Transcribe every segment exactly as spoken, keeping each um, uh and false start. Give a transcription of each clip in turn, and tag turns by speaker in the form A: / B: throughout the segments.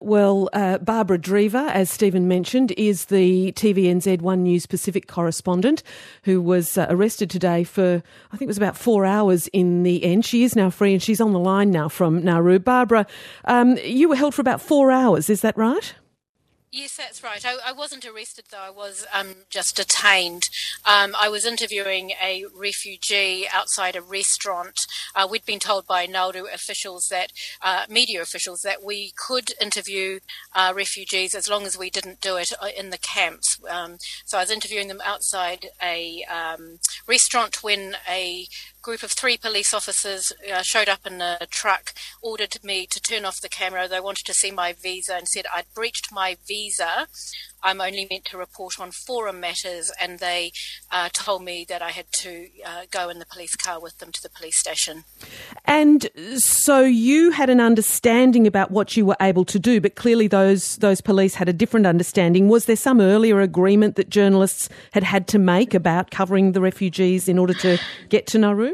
A: Well, uh, Barbara Dreaver, as Stephen mentioned, is the T V N Z One News Pacific correspondent who was uh, arrested today for, I think it was about four hours in the end. She is now free and she's on the line now from Nauru. Barbara, um, you were held for about four hours, is that right?
B: Yes, that's right. I, I wasn't arrested, though. I was um, just detained. Um, I was interviewing a refugee outside a restaurant. Uh, we'd been told by Nauru officials, that uh, media officials, that we could interview uh, refugees as long as we didn't do it in the camps. Um, so I was interviewing them outside a um, restaurant when a group of three police officers uh, showed up in a truck, ordered me to turn off the camera. They wanted to see my visa and said I'd breached my visa. I'm only meant to report on forum matters, and they uh, told me that I had to uh, go in the police car with them to the police station.
A: And so you had an understanding about what you were able to do, but clearly those those police had a different understanding. Was there some earlier agreement that journalists had had to make about covering the refugees in order to get to Nauru?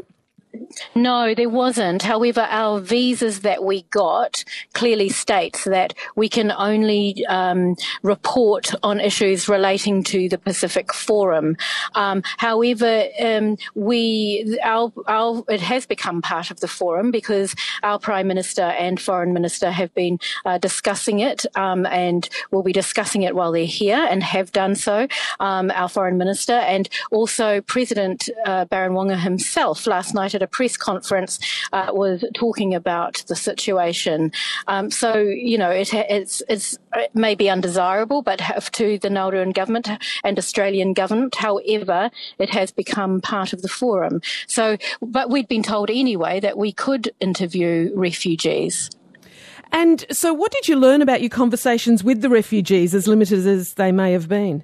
B: No, there wasn't. However, our visas that we got clearly states that we can only um, report on issues relating to the Pacific Forum. Um, however, um, we our, our it has become part of the forum because our Prime Minister and Foreign Minister have been uh, discussing it um, and will be discussing it while they're here and have done so. Um, our Foreign Minister and also President uh, Baron Wonga himself last night at a press conference uh, was talking about the situation. Um, so, you know, it, it's, it's, it may be undesirable, but to the Nauruan government and Australian government, however, it has become part of the forum. So, but we'd been told anyway that we could interview refugees.
A: And so what did you learn about your conversations with the refugees, as limited as they may have been?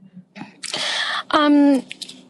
B: Um,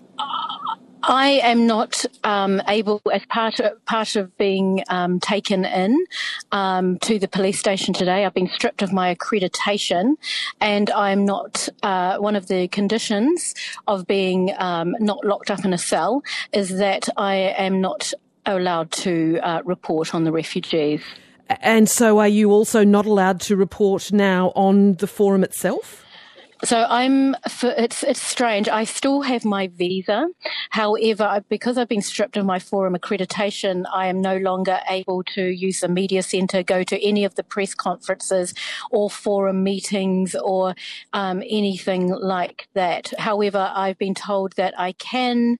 B: I am not um, able, as part of, part of being um, taken in um, to the police station today, I've been stripped of my accreditation, and I'm not, uh, one of the conditions of being um, not locked up in a cell is that I am not allowed to uh, report on the refugees.
A: And so are you also not allowed to report now on the forum itself?
B: So I'm, it's it's strange. I still have my visa. However, because I've been stripped of my forum accreditation, I am no longer able to use the media centre, go to any of the press conferences or forum meetings or um, anything like that. However, I've been told that I can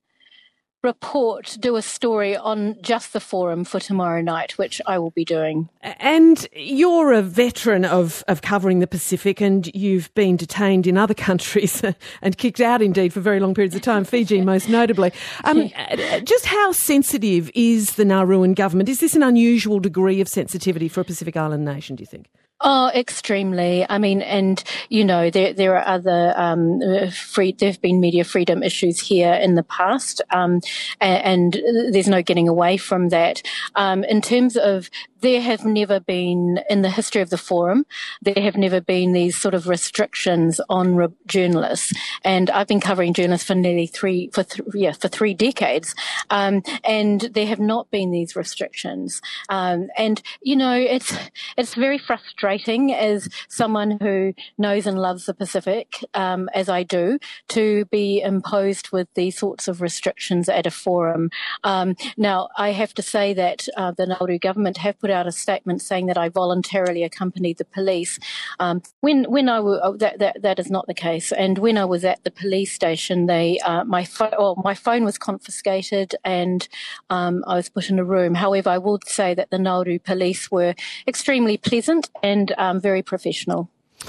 B: report, do a story on just the forum for tomorrow night, which I will be doing.
A: And you're a veteran of, of covering the Pacific, and you've been detained in other countries and kicked out indeed for very long periods of time, Fiji most notably. Um, just how sensitive is the Nauruan government? Is this an unusual degree of sensitivity for a Pacific Island nation, do you think?
B: Oh, extremely. I mean, and, you know, there there are other um, free, there have been media freedom issues here in the past, um, and, and there's no getting away from that. Um, in terms of, there have never been, in the history of the forum, there have never been these sort of restrictions on re- journalists. And I've been covering journalists for nearly three, for th- yeah, for three decades. Um, and there have not been these restrictions. Um, and, you know, it's, it's very frustrating as someone who knows and loves the Pacific, um, as I do, to be imposed with these sorts of restrictions at a forum. Um, now, I have to say that uh, the Nauru government have put out a statement saying that I voluntarily accompanied the police. Um, when when I w- oh, that, that that is not the case. And when I was at the police station, they uh, my phone oh, my phone was confiscated and um, I was put in a room. However, I would say that the Nauru police were extremely pleasant and um, very professional.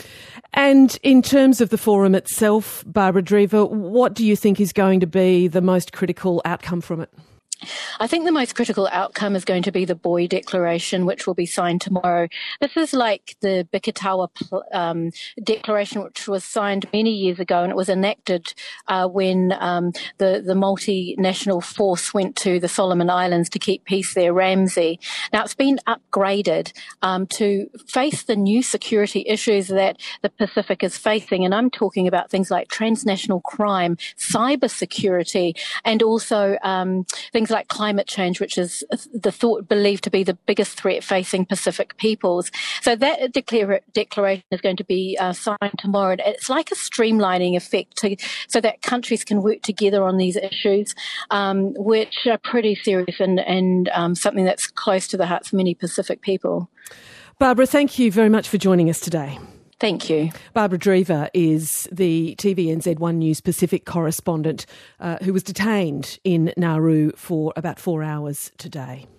A: And in terms of the forum itself, Barbara Dreaver, what do you think is going to be the most critical outcome from it?
B: I think the most critical outcome is going to be the Boy Declaration, which will be signed tomorrow. This is like the Bikitawa um, Declaration, which was signed many years ago, and it was enacted uh, when um, the, the multinational force went to the Solomon Islands to keep peace there, Ramsey. Now, it's been upgraded um, to face the new security issues that the Pacific is facing, and I'm talking about things like transnational crime, cyber security, and also um, things things like climate change, which is the thought believed to be the biggest threat facing Pacific peoples. So that declara- declaration is going to be uh, signed tomorrow. It's like a streamlining effect to, so that countries can work together on these issues, um, which are pretty serious and, and um, something that's close to the hearts of many Pacific people.
A: Barbara, thank you very much for joining us today.
B: Thank you.
A: Barbara Dreaver is the T V N Z one News Pacific correspondent uh, who was detained in Nauru for about four hours today.